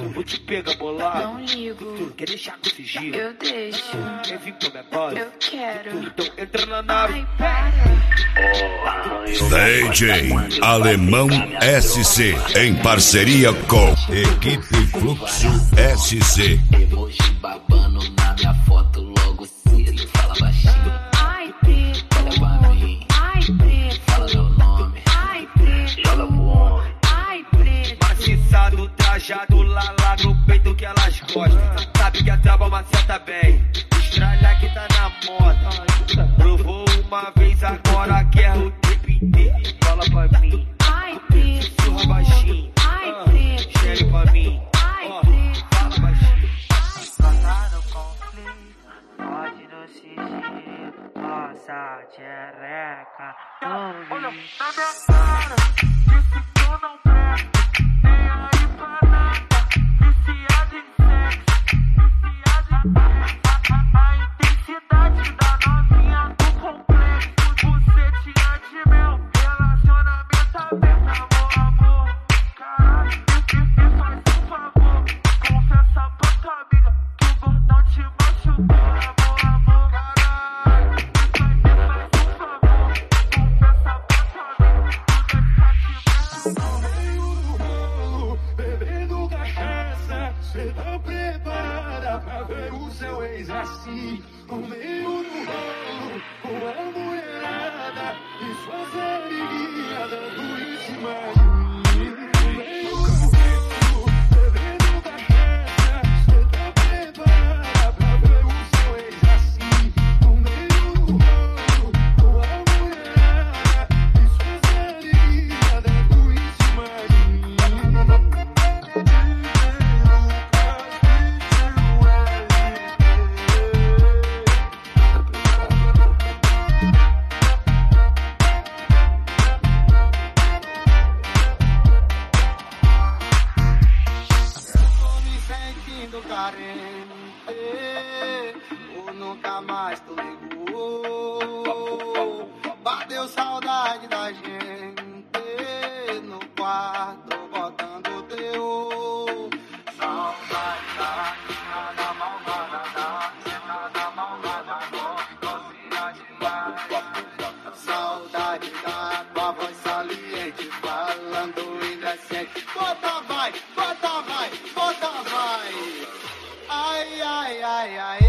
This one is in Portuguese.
Vou te pegar bolado. Não ligo. Tu quer deixar com sigilo? Eu deixo. Quer vir pra minha base? Eu quero. Então entra na nave. Ai, para. DJ Alemão SC, em parceria com Equipe Fluxo SC. Emoji babando na minha foto logo cedo. Fala baixinho. Ai, preto. Olha pra mim. Ai, preto. Fala meu nome. Ai, preto. Joga pro homem. Ai, preto. Maciçado, trajado lá no peito que elas gostam. Sabe que a trava maceta bem. Estralha que tá na moda. Provou uma vez, agora quer o tempo inteiro. Fala pra mim. Ai, preto. Surra baixinho. Ai, preto. Chega pra mim. Ai, preto. Fala baixinho. Passar no conflito, pode no sigilo, nossa tchereca, Olha na minha cara, disse que eu não presto, nem aí pra nada, viciado em sexo, a intensidade da novinha do complexo, bucetinha de mel, relacionamento aberto, amor, caralho, me faz um favor, confessa pra tua amiga que o gordão te machucou, amor, caralho, me faz um favor, confessa pra tua amiga que o gordão te machucou. Bebendo cachaça, cê tá preparada pra ver o seu ex assim, no meio do rolo, com a mulherada e suas amiguinhas dando em cima de mim. No meio do rolo, bebendo cachaça, cê tá preparada pra ver o seu ex assim, no meio do rolo, com a mulherada e suas amiguinhas dando em cima de mim. Tô me sentindo carente, ou nunca mais tu ligou. Bateu saudade da gente no quarto, botando teu. Saudade da minha da malvada, da malvada, gostosinha demais. Saudade da tua voz saliente, falando indecente. Bota vai, bota vai, bota vai. Ai, ai, ai, ai.